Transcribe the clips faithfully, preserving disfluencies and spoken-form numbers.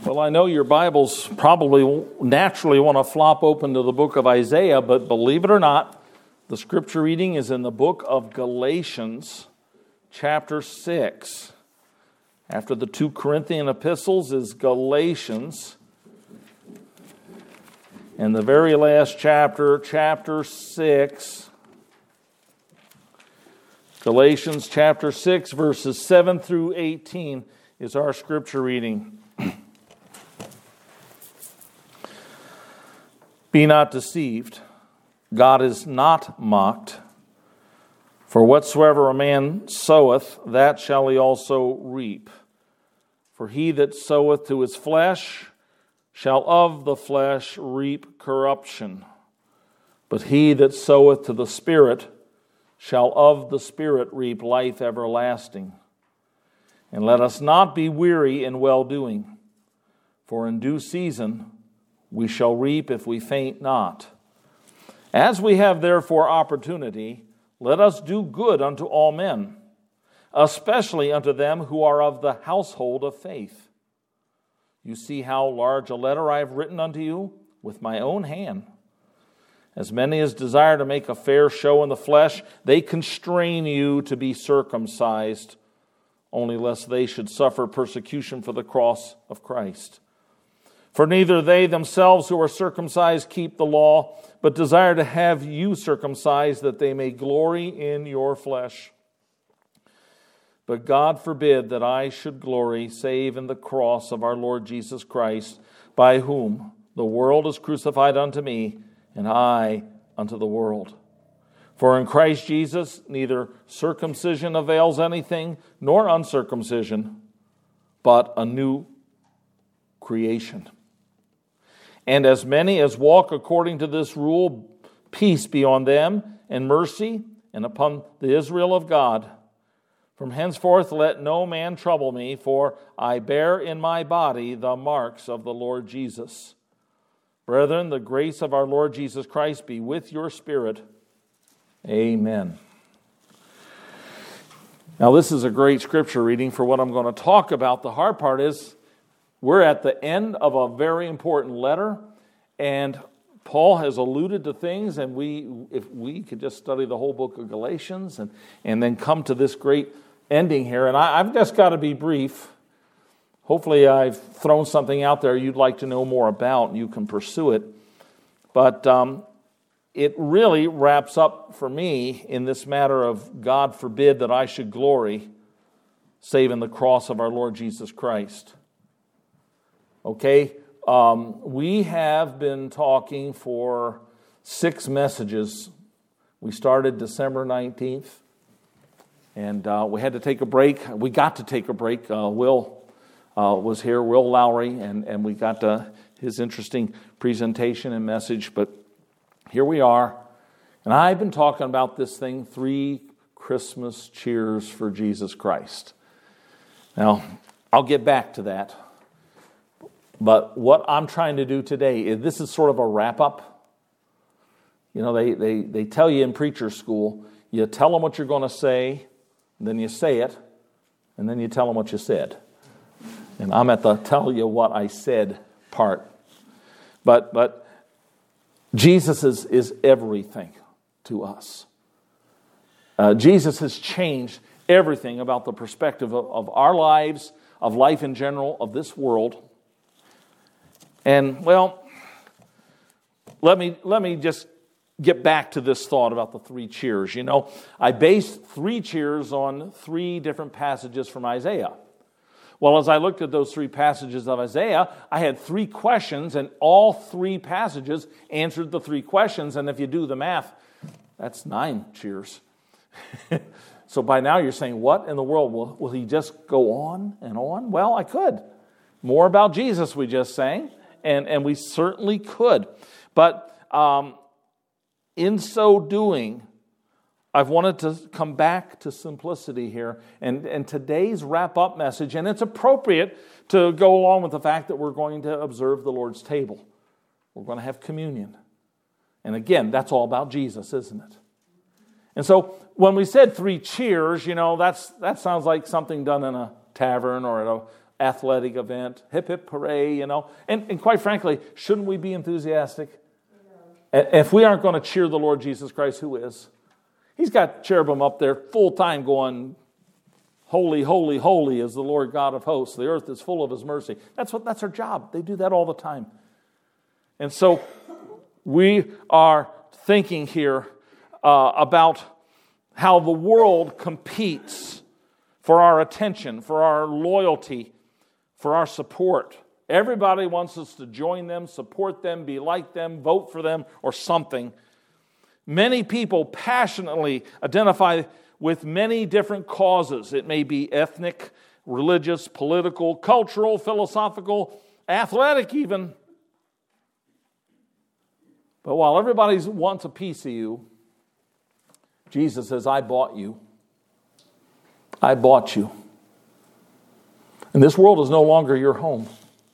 Well, I know your Bibles probably naturally want to flop open to the book of Isaiah, but believe it or not, the scripture reading is in the book of Galatians, chapter six. After the two Corinthian epistles is Galatians. And the very last chapter, chapter six, Galatians chapter six, verses seven through eighteen is our scripture reading. Be not deceived, God is not mocked. For whatsoever a man soweth, that shall he also reap. For he that soweth to his flesh shall of the flesh reap corruption. But he that soweth to the Spirit shall of the Spirit reap life everlasting. And let us not be weary in well-doing, for in due season we shall reap if we faint not. As we have therefore opportunity, let us do good unto all men, especially unto them who are of the household of faith. You see how large a letter I have written unto you with my own hand. As many as desire to make a fair show in the flesh, they constrain you to be circumcised, only lest they should suffer persecution for the cross of Christ. For neither they themselves who are circumcised keep the law, but desire to have you circumcised, that they may glory in your flesh. But God forbid that I should glory, save in the cross of our Lord Jesus Christ, by whom the world is crucified unto me, and I unto the world. For in Christ Jesus neither circumcision avails anything, nor uncircumcision, but a new creation. And as many as walk according to this rule, peace be on them, and mercy, and upon the Israel of God. From henceforth let no man trouble me, for I bear in my body the marks of the Lord Jesus. Brethren, the grace of our Lord Jesus Christ be with your spirit. Amen. Now this is a great scripture reading for what I'm going to talk about. The hard part is, we're at the end of a very important letter, and Paul has alluded to things, and we, if we could just study the whole book of Galatians and, and then come to this great ending here. And I, I've just got to be brief. Hopefully I've thrown something out there you'd like to know more about, and you can pursue it. But um, it really wraps up for me in this matter of God forbid that I should glory, save in the cross of our Lord Jesus Christ. Okay, um, we have been talking for six messages. We started December nineteenth, and uh, we had to take a break. We got to take a break. Uh, Will uh, was here, Will Lowry, and, and we got uh, his interesting presentation and message. But here we are, and I've been talking about this thing, three Christmas cheers for Jesus Christ. Now, I'll get back to that. But what I'm trying to do today is, this is sort of a wrap-up. You know, they, they, they tell you in preacher school, you tell them what you're going to say, then you say it, and then you tell them what you said. And I'm at the tell you what I said part. But but Jesus is, is everything to us. Uh, Jesus has changed everything about the perspective of, of our lives, of life in general, of this world. And, well, let me let me just get back to this thought about the three cheers. You know, I based three cheers on three different passages from Isaiah. Well, as I looked at those three passages of Isaiah, I had three questions, and all three passages answered the three questions. And if you do the math, that's nine cheers. So by now you're saying, what in the world? Will, will he just go on and on? Well, I could. More about Jesus, we just sang. And, and we certainly could. But um, in so doing, I've wanted to come back to simplicity here. And, and today's wrap-up message, and it's appropriate to go along with the fact that we're going to observe the Lord's table. We're going to have communion. And again, that's all about Jesus, isn't it? And so when we said three cheers, you know, that's that sounds like something done in a tavern or at a athletic event. Hip, hip, hooray, you know. And, and quite frankly, shouldn't we be enthusiastic? And if we aren't going to cheer the Lord Jesus Christ, who is? He's got cherubim up there full time going, holy, holy, holy is the Lord God of hosts. The earth is full of his mercy. That's what that's our job. They do that all the time. And so we are thinking here uh, about how the world competes for our attention, for our loyalty, for our support. Everybody wants us to join them, support them, be like them, vote for them, or something. Many people passionately identify with many different causes. It may be ethnic, religious, political, cultural, philosophical, athletic even. But while everybody wants a piece of you, Jesus says, I bought you. I bought you. And this world is no longer your home.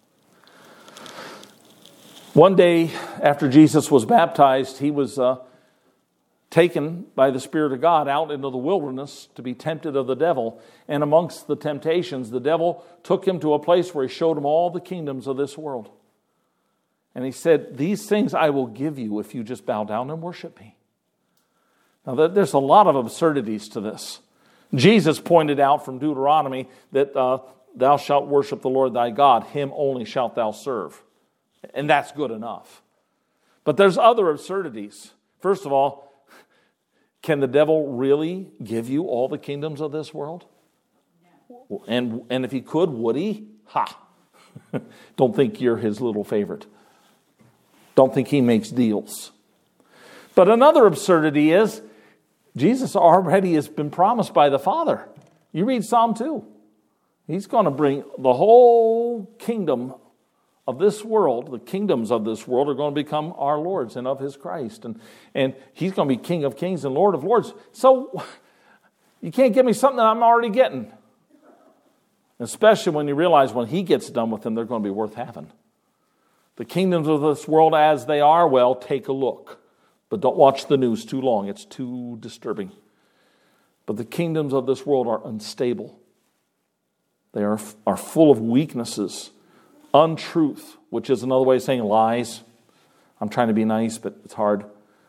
One day after Jesus was baptized, he was uh, taken by the Spirit of God out into the wilderness to be tempted of the devil. And amongst the temptations, the devil took him to a place where he showed him all the kingdoms of this world. And he said, these things I will give you if you just bow down and worship me. Now, there's a lot of absurdities to this. Jesus pointed out from Deuteronomy that uh, thou shalt worship the Lord thy God, him only shalt thou serve. And that's good enough. But there's other absurdities. First of all, can the devil really give you all the kingdoms of this world? No. And, and if he could, would he? Ha! Don't think you're his little favorite. Don't think he makes deals. But another absurdity is, Jesus already has been promised by the Father. You read Psalm two. He's going to bring the whole kingdom of this world, the kingdoms of this world are going to become our Lord's and of his Christ. And, and he's going to be King of kings and Lord of lords. So you can't give me something that I'm already getting. Especially when you realize when he gets done with them, they're going to be worth having. The kingdoms of this world as they are, well, take a look. But don't watch the news too long. It's too disturbing. But the kingdoms of this world are unstable. They are, are full of weaknesses, untruth, which is another way of saying lies. I'm trying to be nice, but it's hard.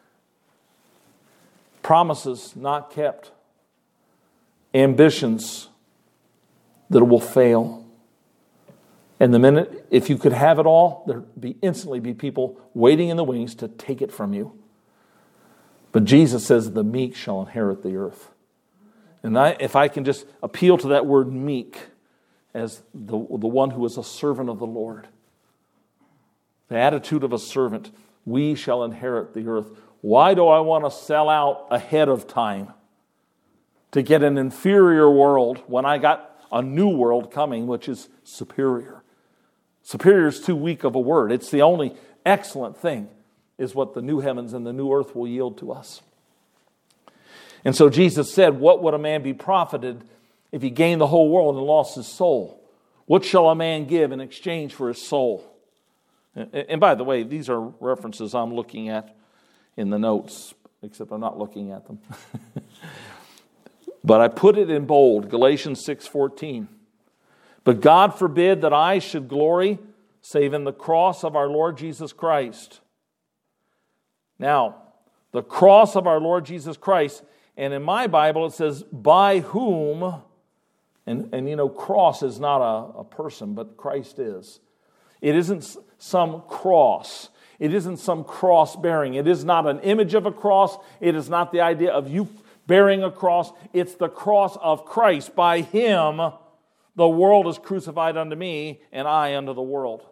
Promises not kept. Ambitions that will fail. And the minute, if you could have it all, there'd be instantly be people waiting in the wings to take it from you. But Jesus says, the meek shall inherit the earth. And I, if I can just appeal to that word meek as the, the one who is a servant of the Lord, the attitude of a servant, we shall inherit the earth. Why do I want to sell out ahead of time to get an inferior world when I got a new world coming, which is superior? Superior is too weak of a word. It's the only excellent thing is what the new heavens and the new earth will yield to us. And so Jesus said, what would a man be profited if he gained the whole world and lost his soul? What shall a man give in exchange for his soul? And by the way, these are references I'm looking at in the notes, except I'm not looking at them. But I put it in bold, Galatians six fourteen. But God forbid that I should glory save in the cross of our Lord Jesus Christ. Now, the cross of our Lord Jesus Christ, and in my Bible it says, by whom, and, and you know, cross is not a, a person, but Christ is. It isn't some cross. It isn't some cross bearing. It is not an image of a cross. It is not the idea of you bearing a cross. It's the cross of Christ. By him, the world is crucified unto me, and I unto the world.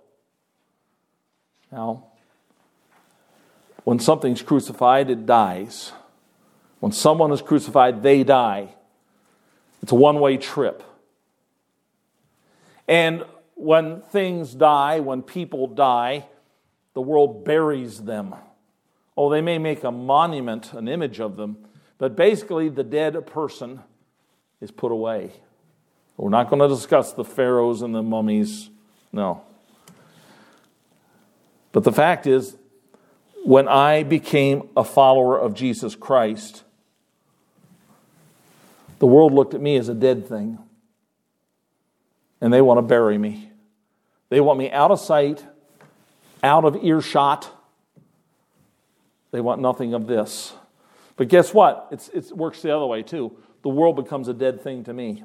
Now, when something's crucified, it dies. When someone is crucified, they die. It's a one-way trip. And when things die, when people die, the world buries them. Oh, they may make a monument, an image of them, but basically the dead person is put away. We're not going to discuss the pharaohs and the mummies. No. But the fact is, when I became a follower of Jesus Christ, the world looked at me as a dead thing. and they want to bury me. They want me out of sight, out of earshot. They want nothing of this. But guess what? It's, it works the other way too. The world becomes a dead thing to me.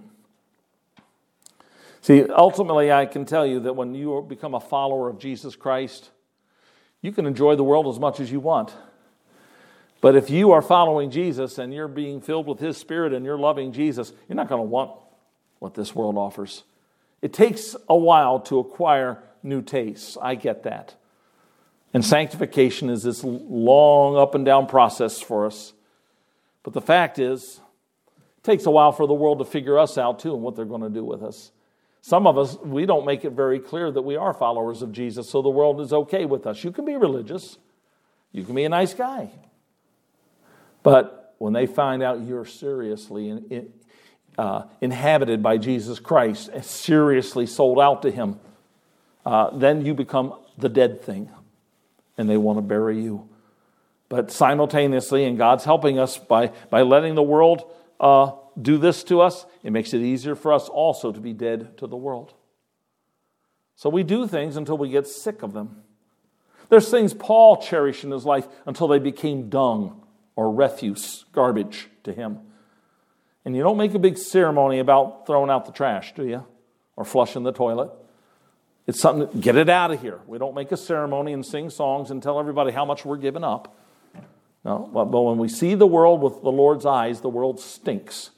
See, ultimately, I can tell you that when you become a follower of Jesus Christ, you can enjoy the world as much as you want. But if you are following Jesus and you're being filled with His Spirit and you're loving Jesus, you're not going to want what this world offers. It takes a while to acquire new tastes. I get that. And sanctification is this long up and down process for us. But the fact is, it takes a while for the world to figure us out too and what they're going to do with us. Some of us, we don't make it very clear that we are followers of Jesus, so the world is okay with us. You can be religious. You can be a nice guy. But when they find out you're seriously in, in, uh, inhabited by Jesus Christ, seriously sold out to Him, uh, then you become the dead thing, and they want to bury you. But simultaneously, and God's helping us by, by letting the world uh, do this to us, it makes it easier for us also to be dead to the world. So we do things until we get sick of them. There's things Paul cherished in his life until they became dung or refuse, garbage to him. And you don't make a big ceremony about throwing out the trash, do you? Or flushing the toilet. It's something, get it out of here. We don't make a ceremony and sing songs and tell everybody how much we're giving up. No, but when we see the world with the Lord's eyes, the world stinks.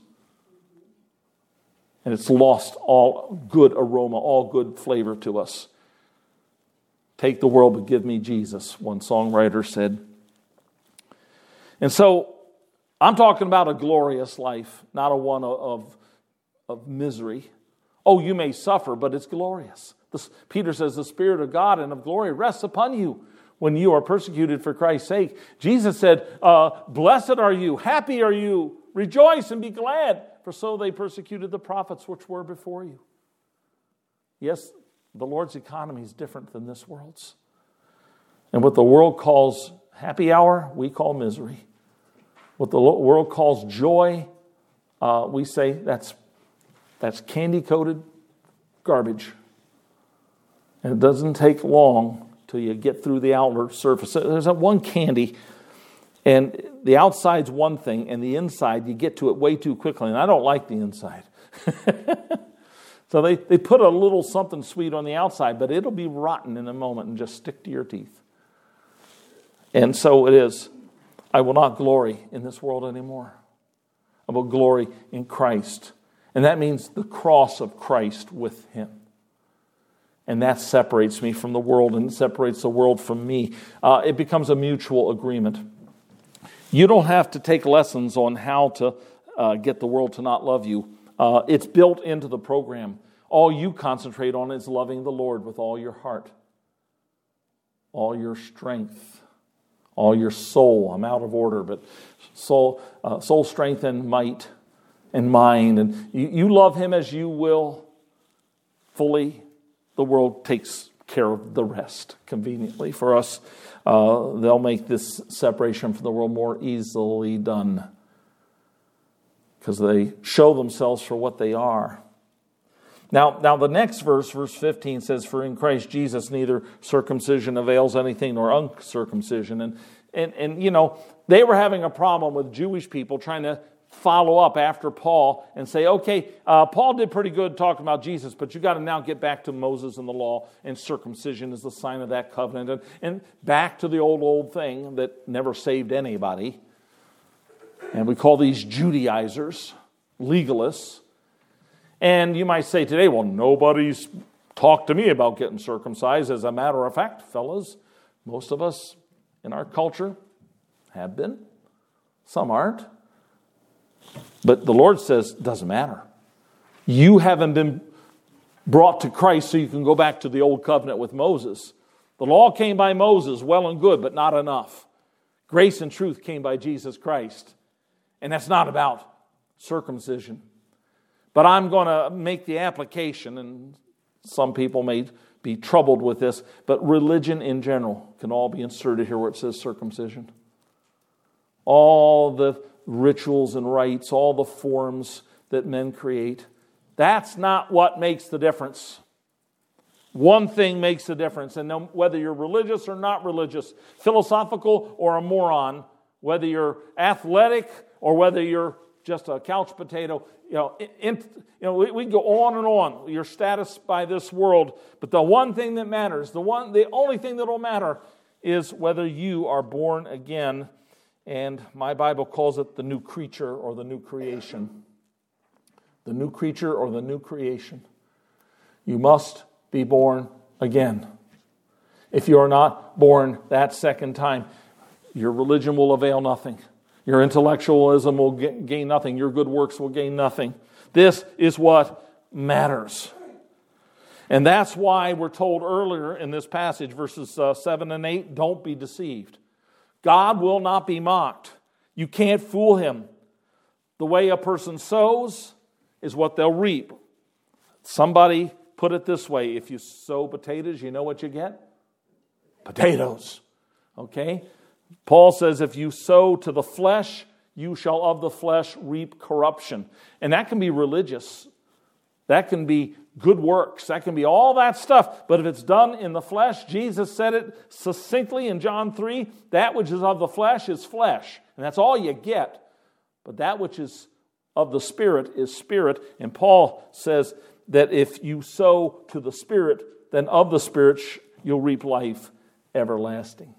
And it's lost all good aroma, all good flavor to us. Take the world, but give me Jesus, one songwriter said. And so, I'm talking about a glorious life, not a one of, of misery. Oh, you may suffer, but it's glorious. This, Peter says, the Spirit of God and of glory rests upon you when you are persecuted for Christ's sake. Jesus said, uh, blessed are you, happy are you, rejoice and be glad, for so they persecuted the prophets which were before you. Yes, the Lord's economy is different than this world's. And what the world calls happy hour, we call misery. What the world calls joy, uh, we say that's, that's candy-coated garbage. And it doesn't take long till you get through the outer surface. There's that one candy, and the outside's one thing, and the inside, you get to it way too quickly. And I don't like the inside. So they, they put a little something sweet on the outside, but it'll be rotten in a moment and just stick to your teeth. And so it is. I will not glory in this world anymore. I will glory in Christ. And that means the cross of Christ with Him. And that separates me from the world and separates the world from me. Uh, it becomes a mutual agreement. You don't have to take lessons on how to uh, get the world to not love you. Uh, it's built into the program. All you concentrate on is loving the Lord with all your heart, all your strength, all your soul. I'm out of order, but soul, uh, soul strength and might and mind. And you, you love Him as you will fully. The world takes care of the rest conveniently for us. Uh, they'll make this separation from the world more easily done because they show themselves for what they are. Now, now the next verse, verse fifteen, says, for in Christ Jesus neither circumcision avails anything nor uncircumcision. And, and, and you know, they were having a problem with Jewish people trying to follow up after Paul and say, okay, uh, Paul did pretty good talking about Jesus, but you got to now get back to Moses and the law, and circumcision is the sign of that covenant, and, and back to the old, old thing that never saved anybody. And we call these Judaizers, legalists. And you might say today, well, nobody's talked to me about getting circumcised. As a matter of fact, fellas, most of us in our culture have been. Some aren't. But the Lord says, it doesn't matter. You haven't been brought to Christ so you can go back to the old covenant with Moses. The law came by Moses, well and good, but not enough. Grace and truth came by Jesus Christ. And that's not about circumcision. But I'm going to make the application, and some people may be troubled with this, but religion in general can all be inserted here where it says circumcision. All the rituals and rites, all the forms that men create, That's not what makes the difference. One thing makes the difference, and no, whether you're religious or not religious, philosophical or a moron, whether you're athletic or whether you're just a couch potato, you know, in, you know, we, we go on and on. Your status by this world, but the one thing that matters, the one, the only thing that will matter, is whether you are born again. And my Bible calls it the new creature or the new creation. The new creature or the new creation. You must be born again. If you are not born that second time, your religion will avail nothing. Your intellectualism will gain nothing. Your good works will gain nothing. This is what matters. And that's why we're told earlier in this passage, verses uh, seven and eight, don't be deceived. God will not be mocked. You can't fool him. The way a person sows is what they'll reap. Somebody put it this way: if you sow potatoes, you know what you get? Potatoes. Okay? Paul says, if you sow to the flesh, you shall of the flesh reap corruption. And that can be religious. That can be good works. That can be all that stuff. But if it's done in the flesh, Jesus said it succinctly in John three, that which is of the flesh is flesh. And that's all you get. But that which is of the Spirit is spirit. And Paul says that if you sow to the Spirit, then of the Spirit you'll reap life everlasting.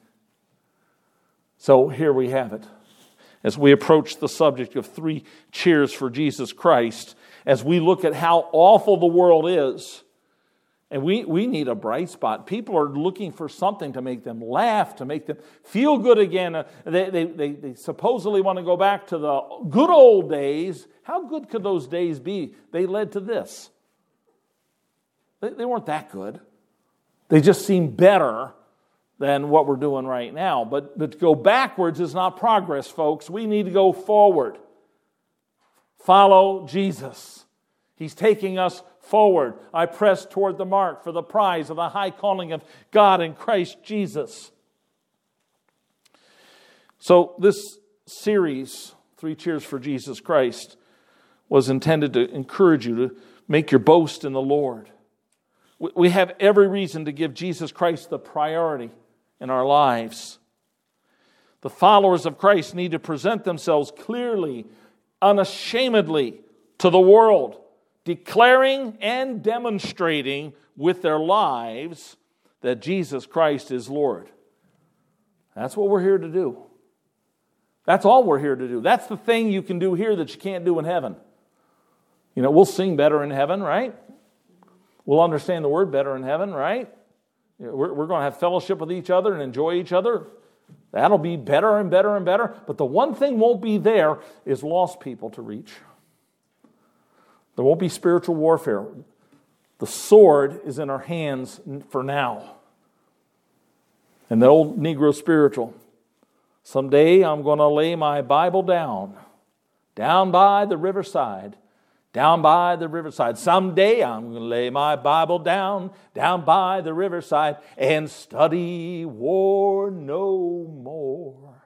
So here we have it. As we approach the subject of three cheers for Jesus Christ, as we look at how awful the world is, and we, we need a bright spot. People are looking for something to make them laugh, to make them feel good again. They, they, they, they supposedly want to go back to the good old days. How good could those days be? They led to this. They, they weren't that good. They just seem better than what we're doing right now. But, but to go backwards is not progress, folks. We need to go forward. Follow Jesus. He's taking us forward. I press toward the mark for the prize of the high calling of God in Christ Jesus. So this series, Three Cheers for Jesus Christ, was intended to encourage you to make your boast in the Lord. We have every reason to give Jesus Christ the priority in our lives. The followers of Christ need to present themselves clearly, unashamedly to the world, declaring and demonstrating with their lives that Jesus Christ is Lord. That's what we're here to do. That's all we're here to do. That's the thing you can do here that you can't do in heaven. You know, we'll sing better in heaven, right? We'll understand the word better in heaven, right? We're, we're going to have fellowship with each other and enjoy each other. That'll be better and better and better. But the one thing won't be there is lost people to reach. There won't be spiritual warfare. The sword is in our hands for now. And the old Negro spiritual. Someday I'm going to lay my Bible down, down by the riverside. Down by the riverside. Someday I'm going to lay my Bible down, down by the riverside, and study war no more.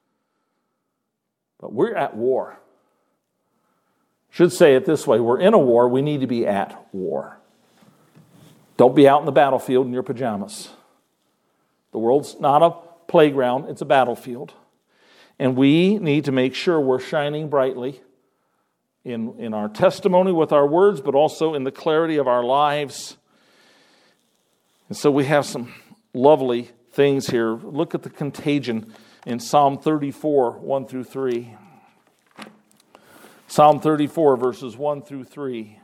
But we're at war. Should say it this way. We're in a war. We need to be at war. Don't be out in the battlefield in your pajamas. The world's not a playground. It's a battlefield. And we need to make sure we're shining brightly In, in our testimony with our words, but also in the clarity of our lives. And so we have some lovely things here. Look at the contagion in Psalm thirty-four, one through three. Psalm thirty-four, verses one through three.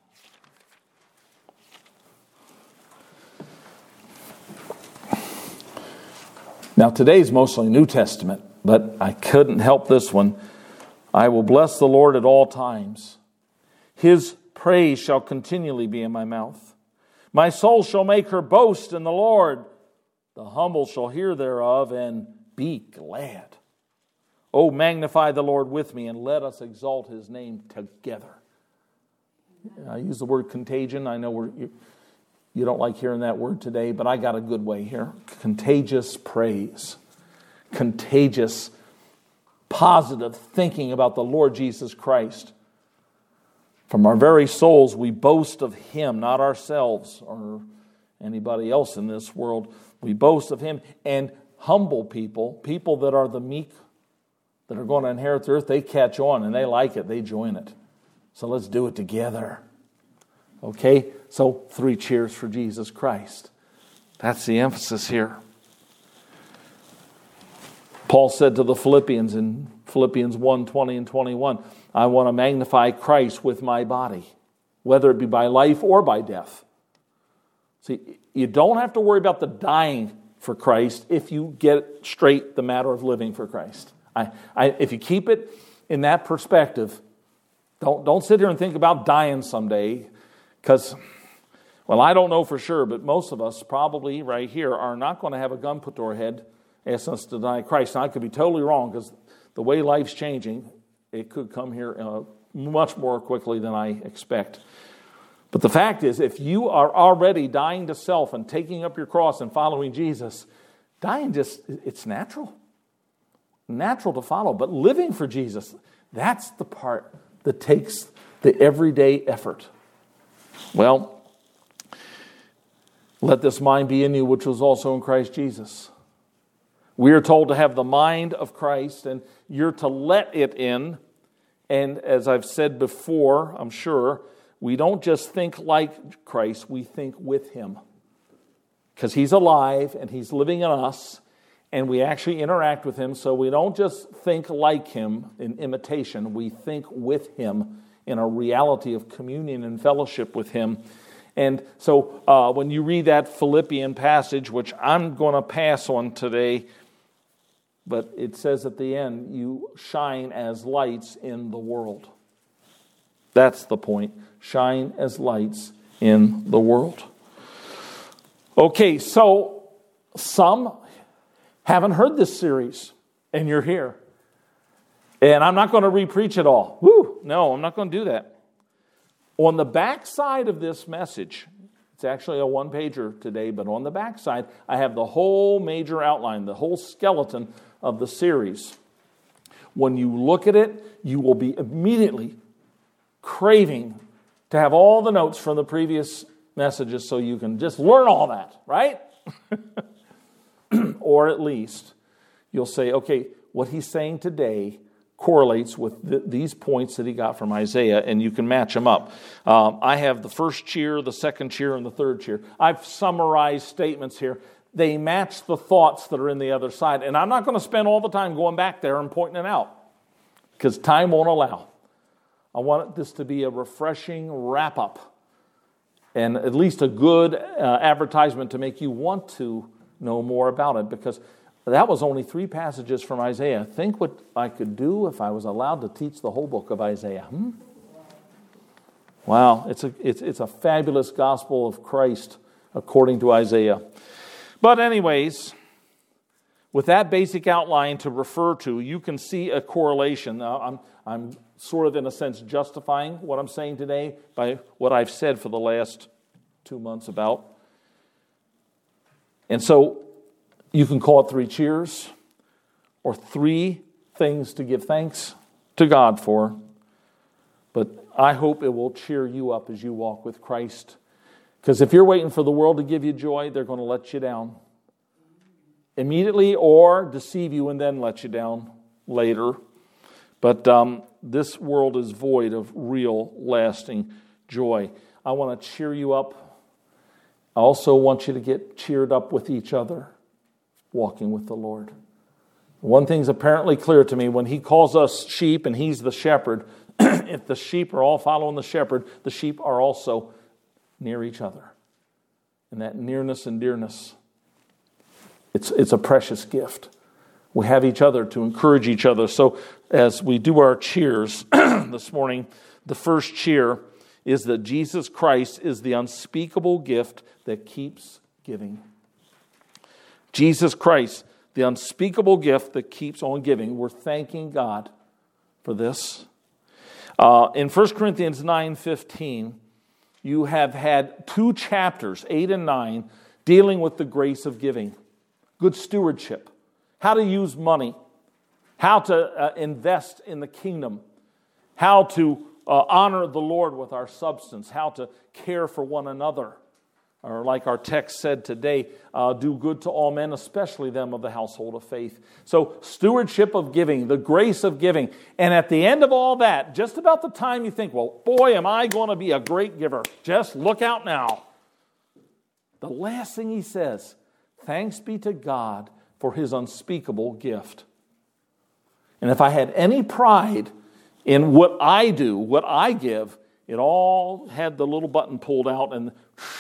Now today's mostly New Testament, but I couldn't help this one. I will bless the Lord at all times. His praise shall continually be in my mouth. My soul shall make her boast in the Lord. The humble shall hear thereof and be glad. Oh, magnify the Lord with me, and let us exalt his name together. I use the word contagion. I know we're, you, you don't like hearing that word today, but I got a good way here. Contagious praise. Contagious positive thinking about the Lord Jesus Christ. From our very souls, we boast of Him, not ourselves or anybody else in this world. We boast of Him. And humble people, people that are the meek, that are going to inherit the earth, they catch on and they like it. They join it. So let's do it together. Okay? So three cheers for Jesus Christ. That's the emphasis here. Paul said to the Philippians in Philippians one, twenty and twenty-one, I want to magnify Christ with my body, whether it be by life or by death. See, you don't have to worry about the dying for Christ if you get straight the matter of living for Christ. I, I, if you keep it in that perspective, don't, don't sit here and think about dying someday, because, well, I don't know for sure, but most of us probably right here are not going to have a gun put to our head asking us to deny Christ. Now, I could be totally wrong, because the way life's changing, it could come here uh, much more quickly than I expect. But the fact is, if you are already dying to self and taking up your cross and following Jesus, dying just, it's natural. Natural to follow. But living for Jesus, that's the part that takes the everyday effort. Well, let this mind be in you, which was also in Christ Jesus. We are told to have the mind of Christ, and you're to let it in. And as I've said before, I'm sure, we don't just think like Christ, we think with Him. Because He's alive and He's living in us, and we actually interact with Him. So we don't just think like Him in imitation, we think with Him in a reality of communion and fellowship with Him. And so uh, when you read that Philippian passage, which I'm going to pass on today, but it says at the end, you shine as lights in the world. That's the point. Shine as lights in the world. Okay, so some haven't heard this series, and you're here. And I'm not going to re-preach it all. Woo! No, I'm not going to do that. On the back side of this message, it's actually a one-pager today, but on the back side, I have the whole major outline, the whole skeleton of the series. When you look at it, you will be immediately craving to have all the notes from the previous messages so you can just learn all that, right? Or at least you'll say, okay, what he's saying today correlates with th- these points that he got from Isaiah, and you can match them up. Um, I have the first cheer, the second cheer, and the third cheer. I've summarized statements here. They match the thoughts that are in the other side. And I'm not going to spend all the time going back there and pointing it out, because time won't allow. I want this to be a refreshing wrap-up and at least a good uh, advertisement to make you want to know more about it, because that was only three passages from Isaiah. Think what I could do if I was allowed to teach the whole book of Isaiah. Hmm? Wow, it's a, it's, it's a fabulous gospel of Christ according to Isaiah. But anyways, with that basic outline to refer to, you can see a correlation. Now, I'm, I'm sort of, in a sense, justifying what I'm saying today by what I've said for the last two months about. And so you can call it three cheers or three things to give thanks to God for. But I hope it will cheer you up as you walk with Christ. Because if you're waiting for the world to give you joy, they're going to let you down immediately or deceive you and then let you down later. But um, this world is void of real, lasting joy. I want to cheer you up. I also want you to get cheered up with each other, walking with the Lord. One thing's apparently clear to me. When he calls us sheep and he's the shepherd, if the sheep are all following the shepherd, the sheep are also near each other. And that nearness and dearness, it's, it's a precious gift. We have each other to encourage each other. So as we do our cheers this morning, the first cheer is that Jesus Christ is the unspeakable gift that keeps giving. Jesus Christ, the unspeakable gift that keeps on giving. We're thanking God for this. Uh, in First Corinthians nine fifteen, you have had two chapters, eight and nine, dealing with the grace of giving. Good stewardship. How to use money. How to uh, invest in the kingdom. How to uh, honor the Lord with our substance, how to care for one another. Or like our text said today, uh, do good to all men, especially them of the household of faith. So stewardship of giving, the grace of giving. And at the end of all that, just about the time you think, well, boy, am I going to be a great giver. Just look out now. The last thing he says, thanks be to God for his unspeakable gift. And if I had any pride in what I do, what I give, it all had the little button pulled out and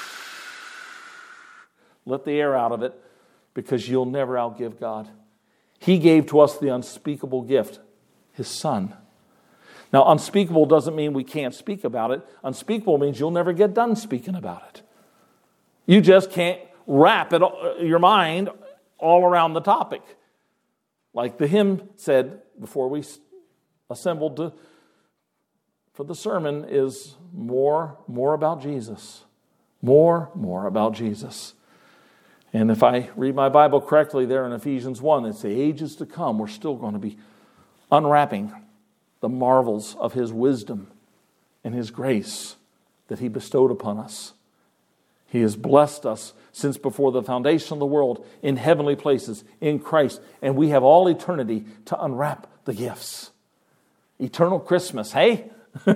let the air out of it, because you'll never outgive God. He gave to us the unspeakable gift, his Son. Now, unspeakable doesn't mean we can't speak about it. Unspeakable means you'll never get done speaking about it. You just can't wrap it, your mind all around the topic. Like the hymn said before we assembled to, for the sermon, is more, more about Jesus. More, more about Jesus. And if I read my Bible correctly there in Ephesians one, it's the ages to come. We're still going to be unwrapping the marvels of his wisdom and his grace that he bestowed upon us. He has blessed us since before the foundation of the world in heavenly places in Christ. And we have all eternity to unwrap the gifts. Eternal Christmas, hey?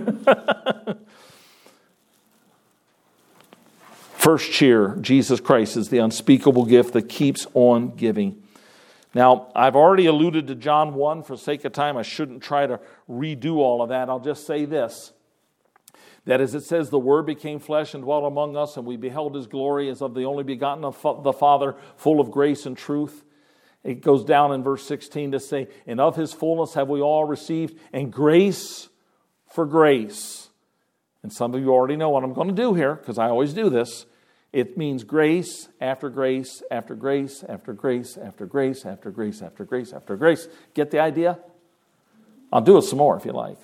First cheer, Jesus Christ is the unspeakable gift that keeps on giving. Now, I've already alluded to John one. For sake of time, I shouldn't try to redo all of that. I'll just say this. That as it says, the Word became flesh and dwelt among us, and we beheld his glory as of the only begotten of the Father, full of grace and truth. It goes down in verse sixteen to say, and of his fullness have we all received, and grace for grace. And some of you already know what I'm going to do here, because I always do this. It means grace after grace after grace after grace after grace after grace after grace after grace. Get the idea? I'll do it some more if you like.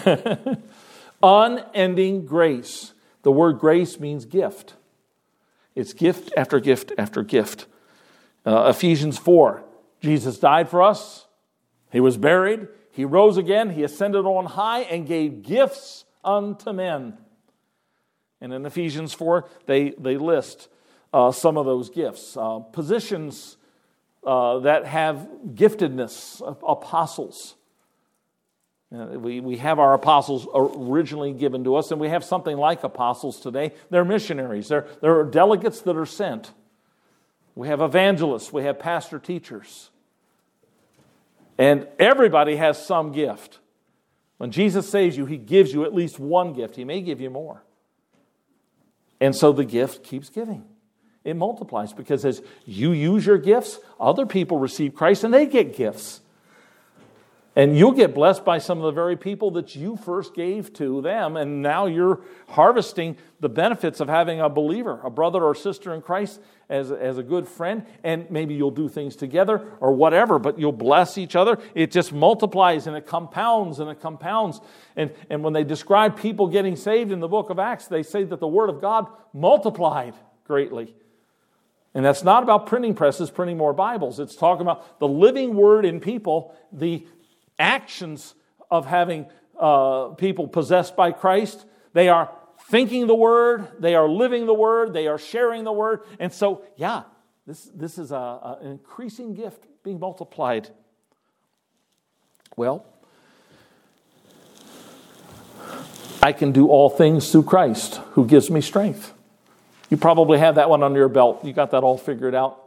Unending grace. The word grace means gift. It's gift after gift after gift. Uh, Ephesians four. Jesus died for us. He was buried. He rose again. He ascended on high and gave gifts unto men. And in Ephesians four, they, they list uh, some of those gifts. Uh, positions uh, that have giftedness, apostles. Uh, we, we have our apostles originally given to us, and we have something like apostles today. They're missionaries. They're, they're delegates that are sent. We have evangelists. We have pastor teachers. And everybody has some gift. When Jesus saves you, he gives you at least one gift. He may give you more. And so the gift keeps giving. It multiplies because as you use your gifts, other people receive Christ and they get gifts. And you'll get blessed by some of the very people that you first gave to them. And now you're harvesting the benefits of having a believer, a brother or sister in Christ as, as a good friend. And maybe you'll do things together or whatever, but you'll bless each other. It just multiplies and it compounds and it compounds. And, and when they describe people getting saved in the book of Acts, they say that the word of God multiplied greatly. And that's not about printing presses, printing more Bibles. It's talking about the living word in people, the actions of having uh, people possessed by Christ. They are thinking the word, they are living the word, they are sharing the word. And so, yeah, this, this is a, a, an increasing gift being multiplied. Well, I can do all things through Christ who gives me strength. You probably have that one under your belt. You got that all figured out.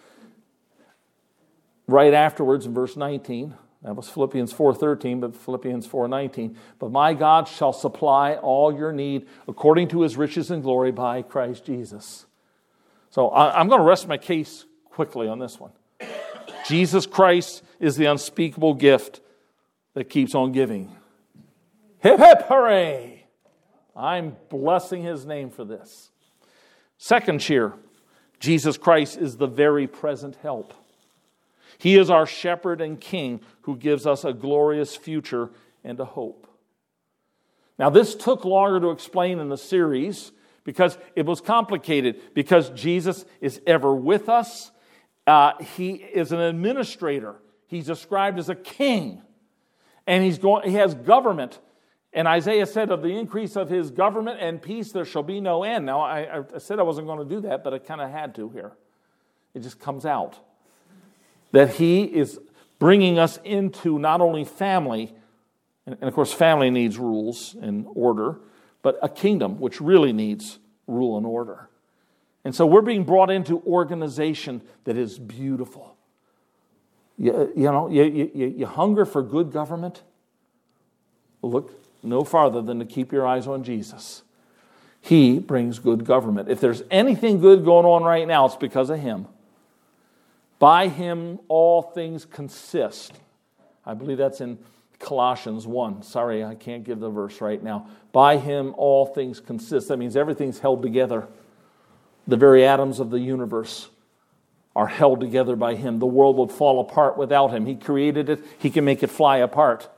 Right afterwards in verse nineteen, that was Philippians four thirteen, but Philippians four nineteen. But my God shall supply all your need according to his riches and glory by Christ Jesus. So I'm going to rest my case quickly on this one. Jesus Christ is the unspeakable gift that keeps on giving. Hip, hip, hooray! I'm blessing his name for this. Second cheer, Jesus Christ is the very present help. He is our shepherd and king who gives us a glorious future and a hope. Now, this took longer to explain in the series because it was complicated, because Jesus is ever with us. Uh, he is an administrator. He's described as a king. And he's going, he has government. And Isaiah said, of the increase of his government and peace, there shall be no end. Now, I, I said I wasn't going to do that, but I kind of had to here. It just comes out. That he is bringing us into not only family, and of course family needs rules and order, but a kingdom which really needs rule and order. And so we're being brought into organization that is beautiful. You, you know, you, you, you hunger for good government? Look no farther than to keep your eyes on Jesus. He brings good government. If there's anything good going on right now, it's because of him. By him all things consist. I believe that's in Colossians one. Sorry, I can't give the verse right now. By him all things consist. That means everything's held together. The very atoms of the universe are held together by him. The world would fall apart without him. He created it. He can make it fly apart.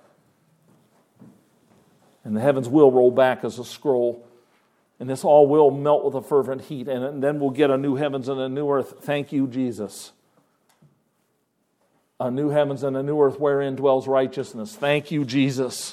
And the heavens will roll back as a scroll. And this all will melt with a fervent heat. And then we'll get a new heavens and a new earth. Thank you, Jesus. A new heavens and a new earth wherein dwells righteousness. Thank you, Jesus.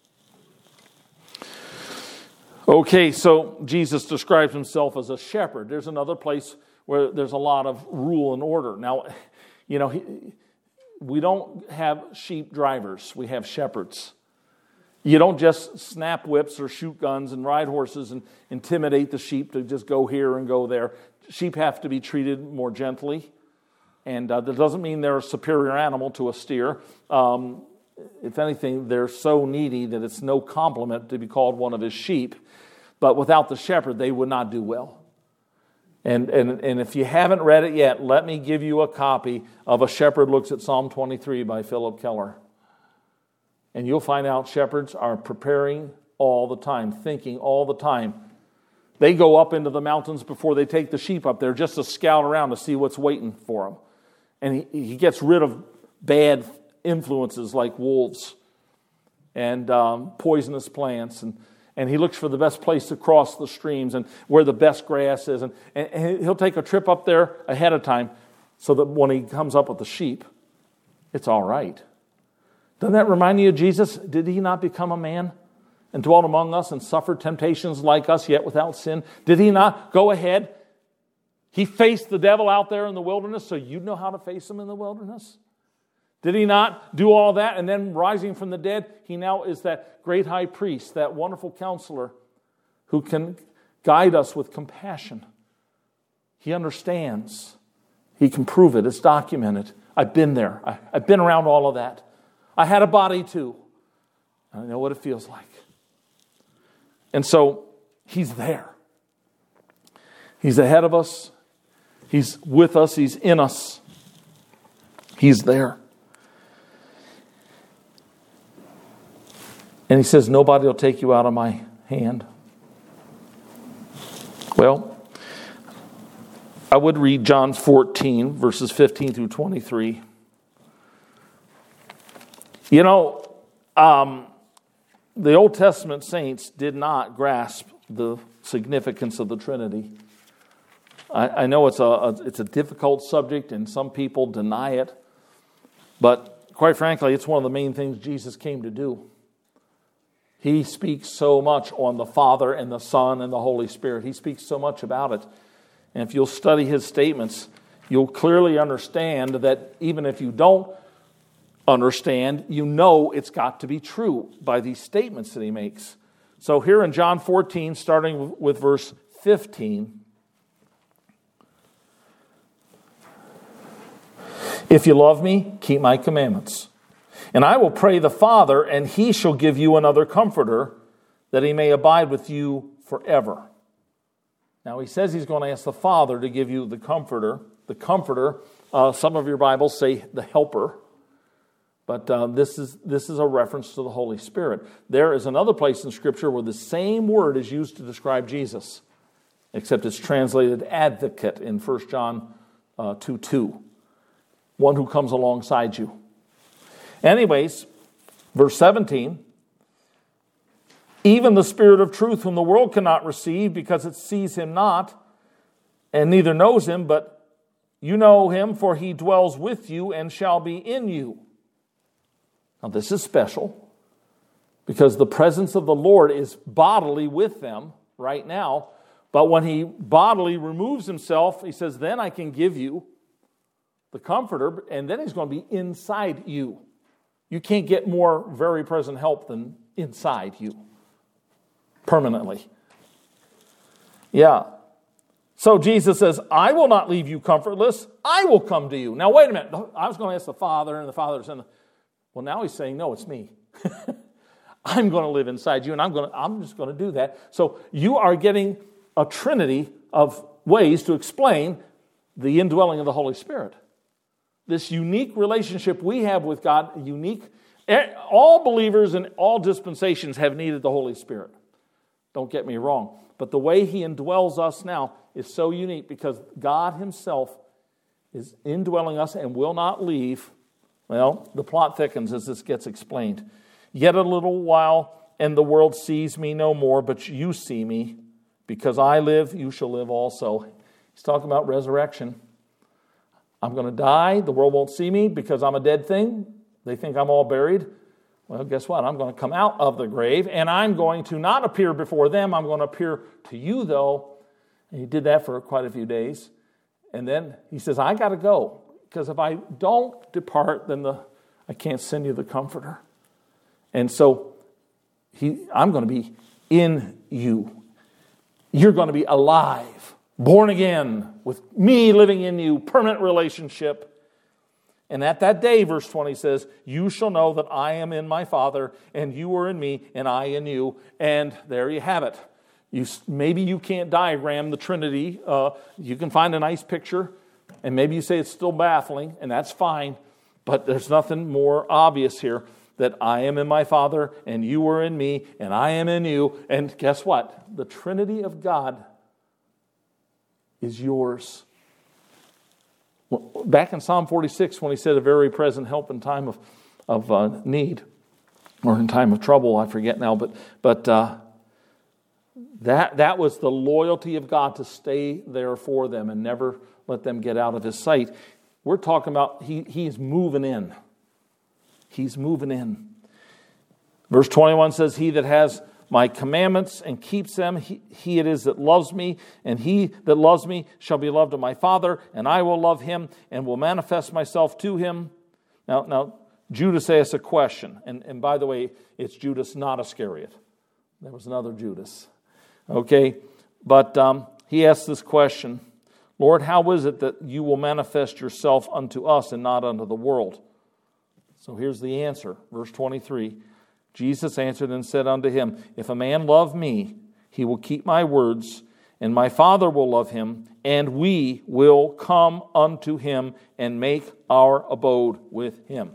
Okay, so Jesus describes himself as a shepherd. There's another place where there's a lot of rule and order. Now, you know, he, we don't have sheep drivers. We have shepherds. You don't just snap whips or shoot guns and ride horses and intimidate the sheep to just go here and go there. Sheep have to be treated more gently. And uh, that doesn't mean they're a superior animal to a steer. Um, if anything, they're so needy that it's no compliment to be called one of his sheep. But without the shepherd, they would not do well. And, and, and if you haven't read it yet, let me give you a copy of A Shepherd Looks at Psalm twenty-three by Philip Keller. And you'll find out shepherds are preparing all the time, thinking all the time. They go up into the mountains before they take the sheep up there just to scout around to see what's waiting for them. And he, he gets rid of bad influences like wolves and um, poisonous plants. And, and he looks for the best place to cross the streams and where the best grass is. And, and he'll take a trip up there ahead of time so that when he comes up with the sheep, it's all right. Doesn't that remind you of Jesus? Did he not become a man and dwelt among us and suffered temptations like us, yet without sin? Did he not go ahead? He faced the devil out there in the wilderness, so you'd know how to face him in the wilderness. Did he not do all that? And then rising from the dead, he now is that great high priest, that wonderful counselor who can guide us with compassion. He understands. He can prove it. It's documented. I've been there. I, I've been around all of that. I had a body too. I know what it feels like. And so he's there. He's ahead of us. He's with us. He's in us. He's there. And he says, nobody will take you out of my hand. Well, I would read John fourteen, verses fifteen through twenty-three. You know, um, the Old Testament saints did not grasp the significance of the Trinity. I, I know it's a, a it's a difficult subject, and some people deny it. But quite frankly, it's one of the main things Jesus came to do. He speaks so much on the Father and the Son and the Holy Spirit. He speaks so much about it. And if you'll study his statements, you'll clearly understand that even if you don't understand, you know it's got to be true by these statements that he makes. So here in John fourteen, starting with verse fifteen, if you love me, keep my commandments. And I will pray the Father, and he shall give you another comforter, that he may abide with you forever. Now he says he's going to ask the Father to give you the comforter. The comforter, uh, some of your Bibles say the helper. But uh, this is this is a reference to the Holy Spirit. There is another place in Scripture where the same word is used to describe Jesus, except it's translated advocate in First John uh, two two. One who comes alongside you. Anyways, verse seventeen. Even the Spirit of truth, whom the world cannot receive, because it sees him not, and neither knows him, but you know him, for he dwells with you and shall be in you. Now this is special. because the presence of the Lord is bodily with them right now. But when he bodily removes himself, he says, then I can give you the Comforter, and then he's going to be inside you. You can't get more very present help than inside you, permanently. Yeah. So Jesus says, I will not leave you comfortless. I will come to you. Now, wait a minute. I was going to ask the Father, and the Father said, well, now he's saying, no, it's me. I'm going to live inside you, and I'm going to, I'm just going to do that. So you are getting a trinity of ways to explain the indwelling of the Holy Spirit. This unique relationship we have with God, unique. All believers in all dispensations have needed the Holy Spirit. Don't get me wrong. But the way he indwells us now is so unique because God himself is indwelling us and will not leave. Well, the plot thickens as this gets explained. Yet a little while, and the world sees me no more, but you see me. Because I live, you shall live also. He's talking about resurrection. I'm going to die. The world won't see me because I'm a dead thing. They think I'm all buried. Well, guess what? I'm going to come out of the grave, and I'm going to not appear before them. I'm going to appear to you, though. And he did that for quite a few days. And then he says, I got to go. Because if I don't depart, then the I can't send you the Comforter. And so he, I'm going to be in you. You're going to be alive, born again, with me living in you, permanent relationship. And at that day, verse twenty says, you shall know that I am in my Father, and you are in me, and I in you. And there you have it. You, maybe you can't diagram the Trinity. Uh, you can find a nice picture, and maybe you say it's still baffling, and that's fine. But there's nothing more obvious here. That I am in my Father, and you are in me, and I am in you. And guess what? The Trinity of God is yours. Back in Psalm forty-six, when he said a very present help in time of, of uh, need, or in time of trouble, I forget now, but but uh, that, that was the loyalty of God to stay there for them and never let them get out of his sight. We're talking about he he's moving in. He's moving in. Verse twenty-one says, he that has my commandments and keeps them, he, he it is that loves me, and he that loves me shall be loved of my Father, and I will love him and will manifest myself to him. Now, now Judas asks a question, and, and by the way, it's Judas, not Iscariot. There was another Judas. Okay, but um, he asks this question, Lord, how is it that you will manifest yourself unto us and not unto the world? So here's the answer, verse twenty-three. Jesus answered and said unto him, if a man love me, he will keep my words, and my Father will love him, and we will come unto him and make our abode with him.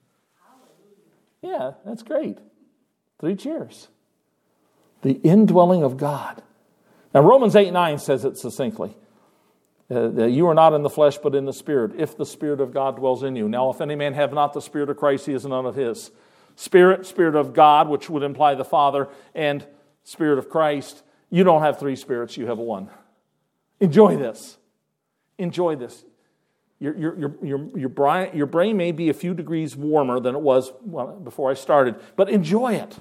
Yeah, that's great. Three cheers. The indwelling of God. Now Romans eight nine says it succinctly. Uh, you are not in the flesh, but in the Spirit, if the Spirit of God dwells in you. Now, if any man have not the Spirit of Christ, he is none of his. Spirit, Spirit of God, which would imply the Father, and Spirit of Christ. You don't have three spirits, you have one. Enjoy this. Enjoy this. Your, your, your, your, your, brain, your brain may be a few degrees warmer than it was before I started, but enjoy it.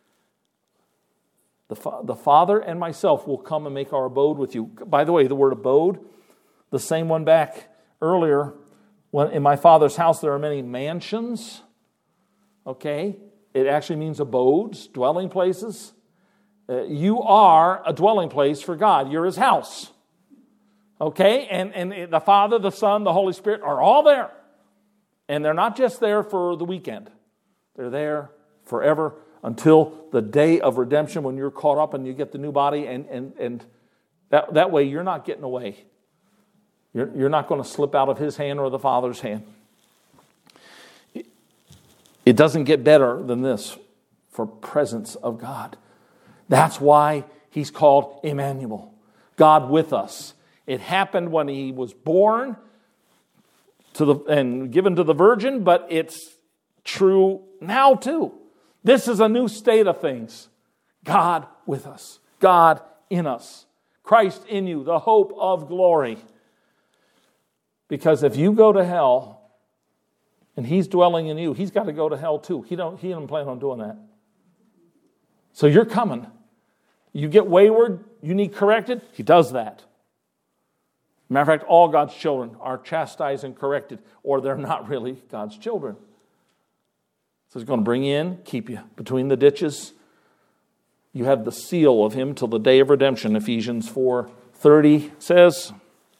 The, fa- the Father and myself will come and make our abode with you. By the way, the word abode, the same one back earlier, when in my Father's house there are many mansions. Okay? It actually means abodes, dwelling places. Uh, you are a dwelling place for God. You're his house. Okay? And, and the Father, the Son, the Holy Spirit are all there. And they're not just there for the weekend. They're there forever until the day of redemption when you're caught up and you get the new body. And, and, and that, that way you're not getting away. You're, you're not going to slip out of his hand or the Father's hand. It doesn't get better than this for presence of God. That's why he's called Emmanuel, God with us. It happened when he was born to the and given to the virgin, but it's true now too. This is a new state of things. God with us, God in us, Christ in you, the hope of glory. Because if you go to hell and he's dwelling in you, he's got to go to hell too. He don't. He didn't plan on doing that. So you're coming. You get wayward, you need corrected, he does that. Matter of fact, all God's children are chastised and corrected, or they're not really God's children. So he's going to bring you in, keep you between the ditches. You have the seal of him till the day of redemption, Ephesians four thirty says.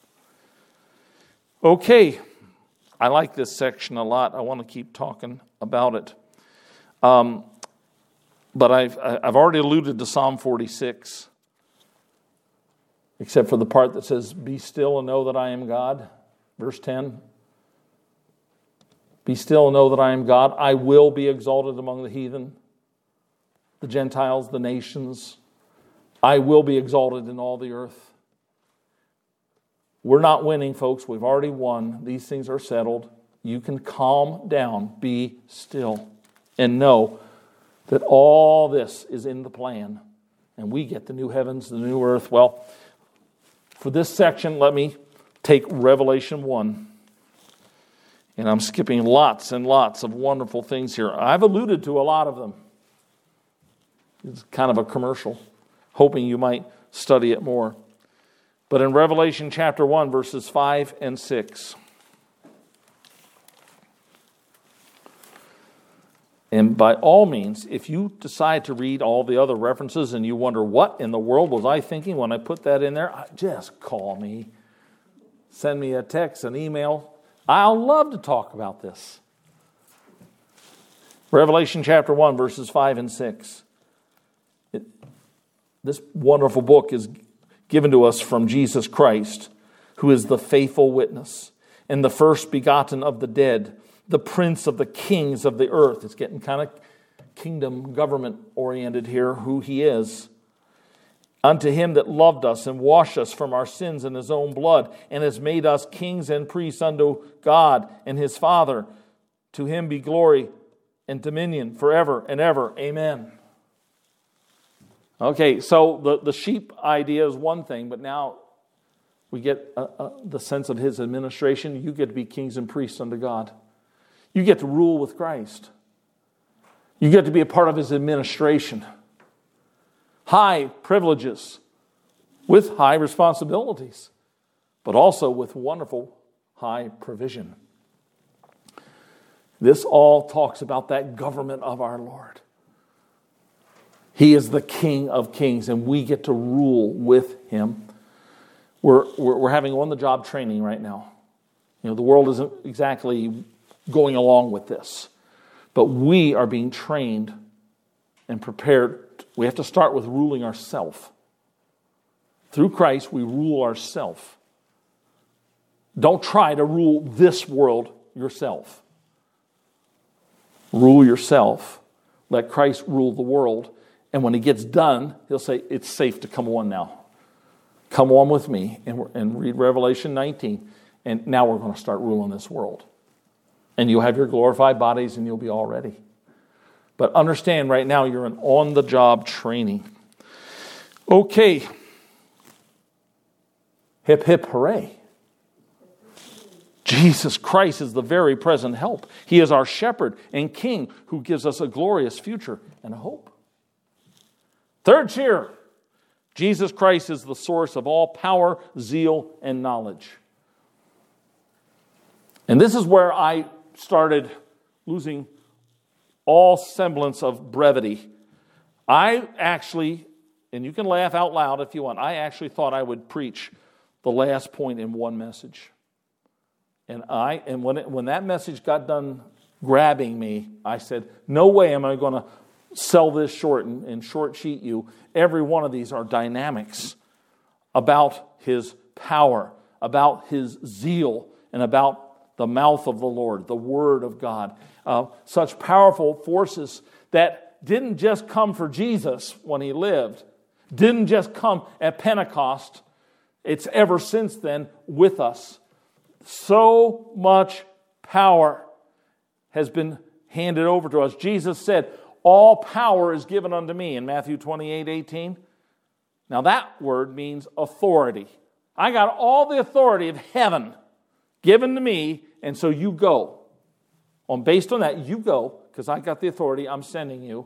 Okay, I like this section a lot. I want to keep talking about it. Um, but I've, I've already alluded to Psalm forty-six, except for the part that says, be still and know that I am God. Verse ten. Be still and know that I am God. I will be exalted among the heathen, the Gentiles, the nations. I will be exalted in all the earth. We're not winning, folks. We've already won. These things are settled. You can calm down. Be still. And know that all this is in the plan. And we get the new heavens, the new earth. Well, for this section, let me take Revelation one. And I'm skipping lots and lots of wonderful things here. I've alluded to a lot of them. It's kind of a commercial, hoping you might study it more. But in Revelation chapter one, verses five and six. And by all means, if you decide to read all the other references and you wonder, what in the world was I thinking when I put that in there? Just call me. Send me a text, an email. I'll love to talk about this. Revelation chapter one, verses five and six. It, this wonderful book is given to us from Jesus Christ, who is the faithful witness and the first begotten of the dead, the prince of the kings of the earth. It's getting kind of kingdom government oriented here, who he is. Unto him that loved us and washed us from our sins in his own blood, and has made us kings and priests unto God and his Father. To him be glory and dominion forever and ever. Amen. Okay, so the, the sheep idea is one thing, but now we get uh, uh, the sense of his administration. You get to be kings and priests unto God. You get to rule with Christ. You get to be a part of his administration. High privileges with high responsibilities, but also with wonderful high provision. This all talks about that government of our Lord. He is the King of kings, and we get to rule with him. We're, we're, we're having on-the-job training right now. You know, the world isn't exactly going along with this, but we are being trained and prepared. We have to start with ruling ourselves. Through Christ, we rule ourselves. Don't try to rule this world yourself. Rule yourself. Let Christ rule the world. And when he gets done, he'll say, it's safe to come on now. Come on with me and, and read Revelation nineteen. And now we're going to start ruling this world. And you'll have your glorified bodies and you'll be all ready. But understand right now you're in on-the-job training. Okay. Hip, hip, hooray. Jesus Christ is the very present help. He is our shepherd and king who gives us a glorious future and a hope. Third cheer. Jesus Christ is the source of all power, zeal, and knowledge. And this is where I started losing all semblance of brevity. I actually, and you can laugh out loud if you want, I actually thought I would preach the last point in one message. And I, and when it, when that message got done grabbing me, I said, no way am I going to sell this short and, and short sheet you. Every one of these are dynamics about his power, about his zeal, and about the mouth of the Lord, the Word of God. Uh, such powerful forces that didn't just come for Jesus when he lived, didn't just come at Pentecost. It's ever since then with us. So much power has been handed over to us. Jesus said, all power is given unto me in Matthew twenty-eight eighteen. Now that word means authority. I got all the authority of heaven given to me, and so you go. On based on that, you go, because I got the authority, I'm sending you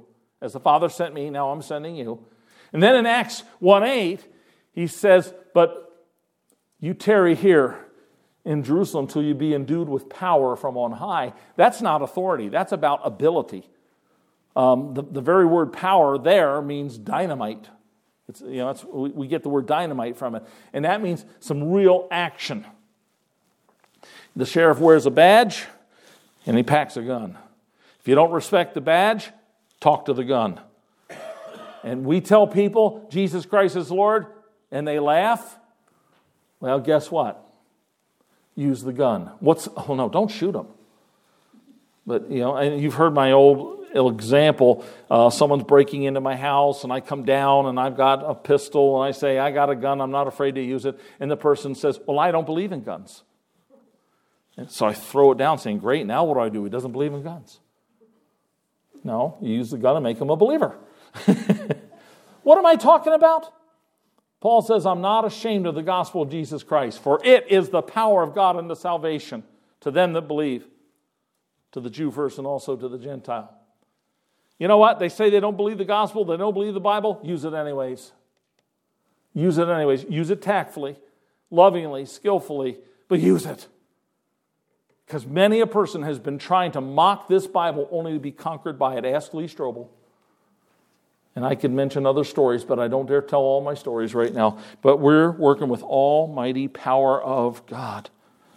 As the Father sent me, now I'm sending you. And then in Acts one eight, he says, but you tarry here in Jerusalem till you be endued with power from on high. That's not authority. That's about ability. Um, the, the very word power there means dynamite. It's, you know, it's, we, we get the word dynamite from it. And that means some real action. The sheriff wears a badge and he packs a gun. If you don't respect the badge, talk to the gun. And we tell people Jesus Christ is Lord and they laugh. Well, guess what? Use the gun. What's, oh no, don't shoot them. But, you know, and you've heard my old example. Uh, someone's breaking into my house and I come down and I've got a pistol and I say, I got a gun, I'm not afraid to use it. And the person says, well, I don't believe in guns. And so I throw it down saying, great, now what do I do? He doesn't believe in guns. No, you use the gun and make him a believer. What am I talking about? Paul says, I'm not ashamed of the gospel of Jesus Christ, for it is the power of God unto salvation to them that believe, to the Jew first and also to the Gentile. You know what? They say they don't believe the gospel, they don't believe the Bible. Use it anyways. Use it anyways. Use it tactfully, lovingly, skillfully, but use it. Because many a person has been trying to mock this Bible only to be conquered by it. Ask Lee Strobel. And I could mention other stories, but I don't dare tell all my stories right now. But we're working with almighty power of God.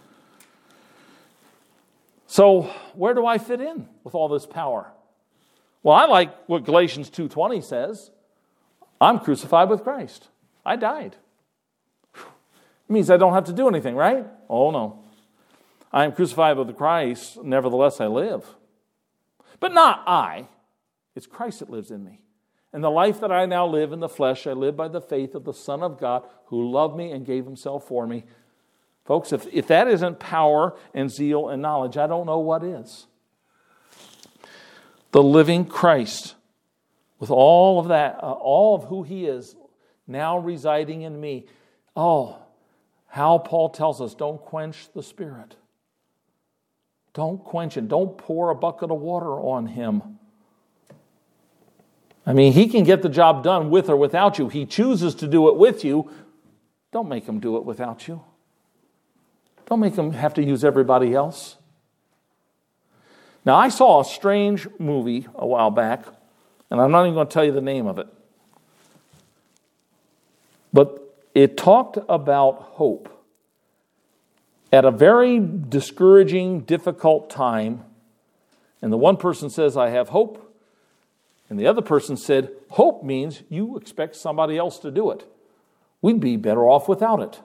So where do I fit in with all this power? Well, I like what Galatians two twenty says. I'm crucified with Christ. I died. It means I don't have to do anything, right? Oh, no. I am crucified with Christ, nevertheless I live. But not I. It's Christ that lives in me. And the life that I now live in the flesh, I live by the faith of the Son of God who loved me and gave himself for me. Folks, if, if that isn't power and zeal and knowledge, I don't know what is. The living Christ, with all of that, uh, all of who he is, now residing in me. Oh, how Paul tells us, don't quench the Spirit. Don't quench it. Don't pour a bucket of water on him. I mean, he can get the job done with or without you. He chooses to do it with you. Don't make him do it without you. Don't make him have to use everybody else. Now, I saw a strange movie a while back, and I'm not even going to tell you the name of it. But it talked about hope. At a very discouraging, difficult time, and the one person says, I have hope. And the other person said, hope means you expect somebody else to do it. We'd be better off without it.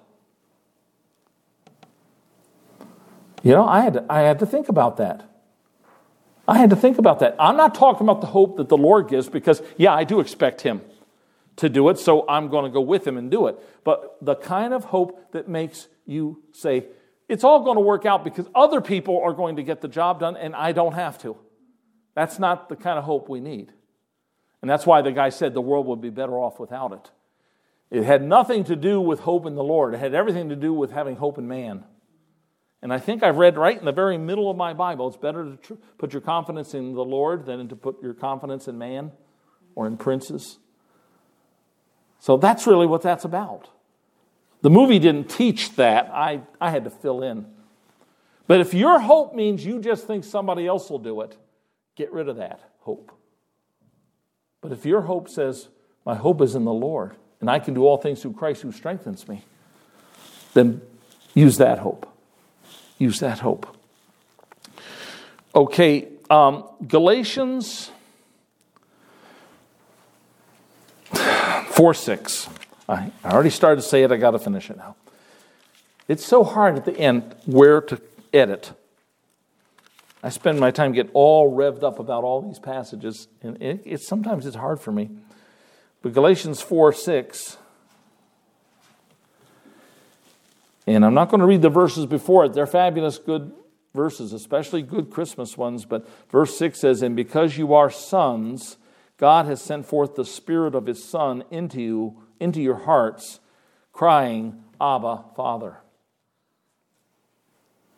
You know, I had to, I had to think about that. I had to think about that. I'm not talking about the hope that the Lord gives because, yeah, I do expect him to do it, so I'm going to go with him and do it. But the kind of hope that makes you say, it's all going to work out because other people are going to get the job done and I don't have to. That's not the kind of hope we need. And that's why the guy said the world would be better off without it. It had nothing to do with hope in the Lord. It had everything to do with having hope in man. And I think I've read right in the very middle of my Bible, it's better to tr- put your confidence in the Lord than to put your confidence in man or in princes. So that's really what that's about. The movie didn't teach that. I, I had to fill in. But if your hope means you just think somebody else will do it, get rid of that hope. But if your hope says, my hope is in the Lord, and I can do all things through Christ who strengthens me, then use that hope. Use that hope. Okay, um, Galatians four six. I, I already started to say it, I got to finish it now. It's so hard at the end where to edit. I spend my time getting all revved up about all these passages, and it, it sometimes it's hard for me. But Galatians four six, and I'm not going to read the verses before it. They're fabulous, good verses, especially good Christmas ones. But verse six says, and because you are sons, God has sent forth the Spirit of his Son into you, into your hearts, crying, Abba, Father.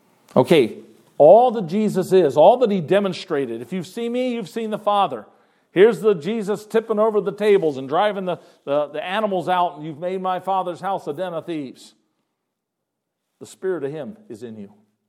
Okay, all that Jesus is, all that he demonstrated. If you've seen me, you've seen the Father. Here's the Jesus tipping over the tables and driving the, the, the animals out, and you've made my Father's house a den of thieves. The spirit of him is in you.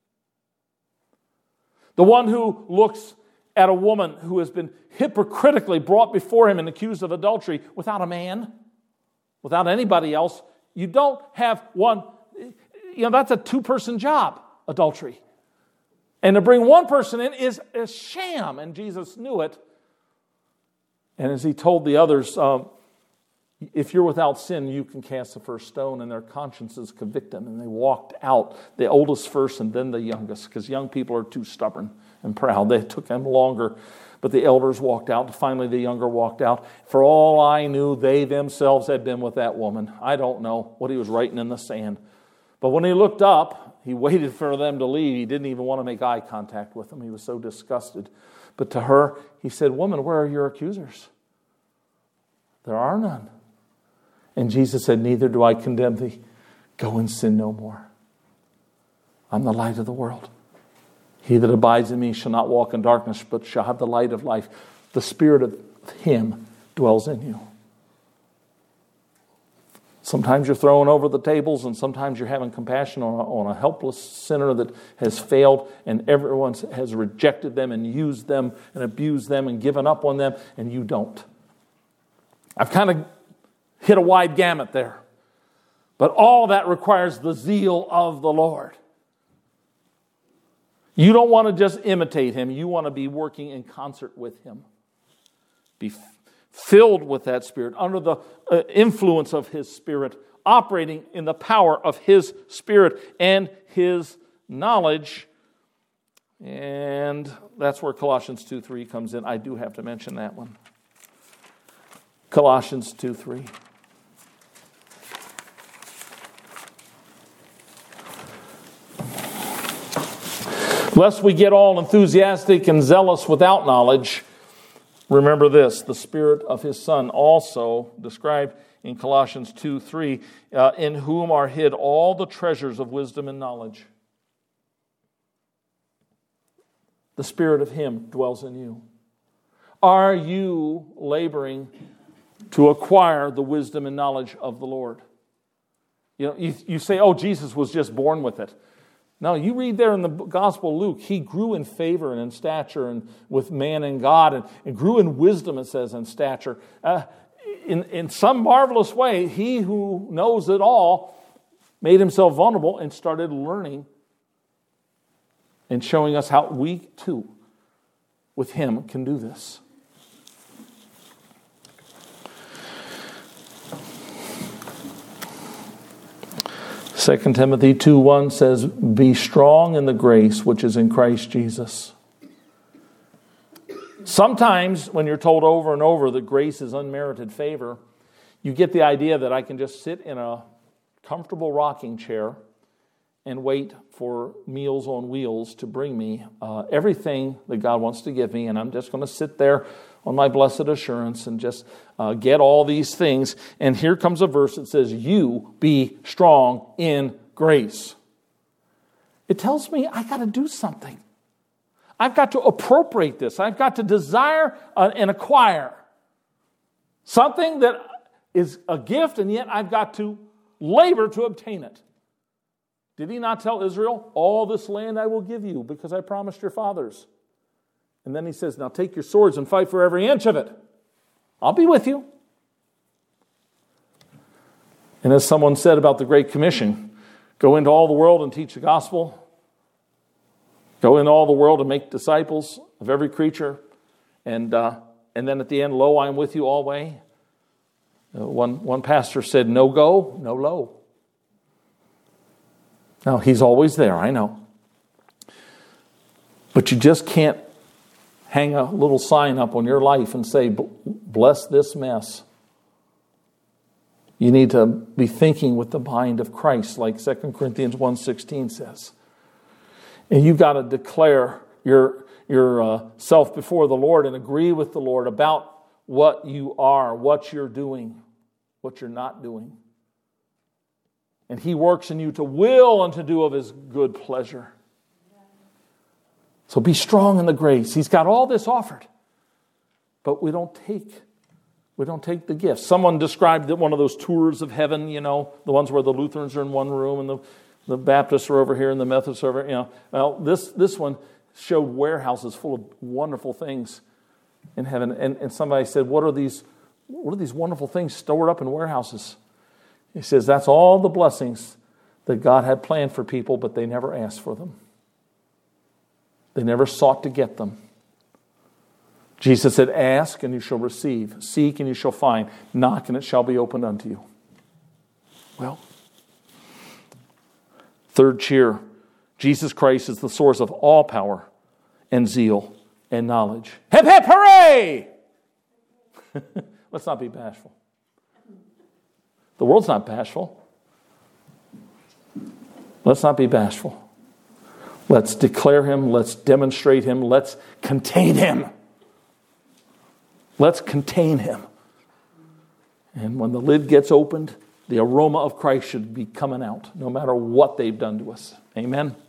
The one who looks at a woman who has been hypocritically brought before him and accused of adultery without a man, without anybody else. You don't have one, you know, that's a two-person job, adultery. And to bring one person in is a sham, and Jesus knew it. And as he told the others, um, if you're without sin, you can cast the first stone, and their consciences convict them. And they walked out, the oldest first and then the youngest, because young people are too stubborn and proud. They took them longer. But the elders walked out. Finally, the younger walked out. For all I knew, they themselves had been with that woman. I don't know what he was writing in the sand. But when he looked up, he waited for them to leave. He didn't even want to make eye contact with them. He was so disgusted. But to her, he said, "Woman, where are your accusers?" "There are none." And Jesus said, "Neither do I condemn thee. Go and sin no more. I'm the light of the world. He that abides in me shall not walk in darkness, but shall have the light of life." The spirit of him dwells in you. Sometimes you're throwing over the tables, and sometimes you're having compassion on a, on a helpless sinner that has failed, and everyone has rejected them and used them and abused them and given up on them, and you don't. I've kind of hit a wide gamut there. But all that requires the zeal of the Lord. You don't want to just imitate him. You want to be working in concert with him. Be filled with that Spirit, under the uh, influence of his Spirit, operating in the power of his Spirit and his knowledge. And that's where Colossians two three comes in. I do have to mention that one. Colossians two three. Lest we get all enthusiastic and zealous without knowledge, remember this: the Spirit of his Son, also described in Colossians two three, uh, in whom are hid all the treasures of wisdom and knowledge. The Spirit of him dwells in you. Are you laboring to acquire the wisdom and knowledge of the Lord? You know, you, you say, "Oh, Jesus was just born with it." No, you read there in the Gospel of Luke, he grew in favor and in stature and with man and God, and, and grew in wisdom, it says, and stature. Uh, in, in some marvelous way, he who knows it all made himself vulnerable and started learning and showing us how we too, with him, can do this. Second Timothy two one says, "Be strong in the grace which is in Christ Jesus." Sometimes when you're told over and over that grace is unmerited favor, you get the idea that I can just sit in a comfortable rocking chair and wait for Meals on Wheels to bring me uh, everything that God wants to give me, and I'm just going to sit there on my blessed assurance and just uh, get all these things. And here comes a verse that says, "You be strong in grace." It tells me I got to do something. I've got to appropriate this. I've got to desire uh, and acquire something that is a gift, and yet I've got to labor to obtain it. Did he not tell Israel, "All this land I will give you because I promised your fathers"? And then he says, "Now take your swords and fight for every inch of it. I'll be with you." And as someone said about the Great Commission, go into all the world and teach the gospel. Go into all the world and make disciples of every creature. And uh, and then at the end, "Lo, I am with you always." Uh, one, one pastor said, "No go, no lo." Now, he's always there, I know. But you just can't hang a little sign up on your life and say, "Bless this mess." You need to be thinking with the mind of Christ, like Second Corinthians one sixteen says. And you've got to declare your, your uh, self before the Lord and agree with the Lord about what you are, what you're doing, what you're not doing. And he works in you to will and to do of his good pleasure. So be strong in the grace. He's got all this offered. but we don't take we don't take the gifts. Someone described it, one of those tours of heaven, you know, the ones where the Lutherans are in one room and the, the Baptists are over here and the Methodists are over, you know. Well, this this one showed warehouses full of wonderful things in heaven. And, and somebody said, what are these what are these wonderful things stored up in warehouses? He says, that's all the blessings that God had planned for people, but they never asked for them. They never sought to get them. Jesus said, ask and you shall receive. Seek and you shall find. Knock and it shall be opened unto you. Well, third cheer. Jesus Christ is the source of all power and zeal and knowledge. Hip, hip, hooray! Let's not be bashful. The world's not bashful. Let's not be bashful. Let's declare him. Let's demonstrate him. Let's contain him. Let's contain him. And when the lid gets opened, the aroma of Christ should be coming out, no matter what they've done to us. Amen.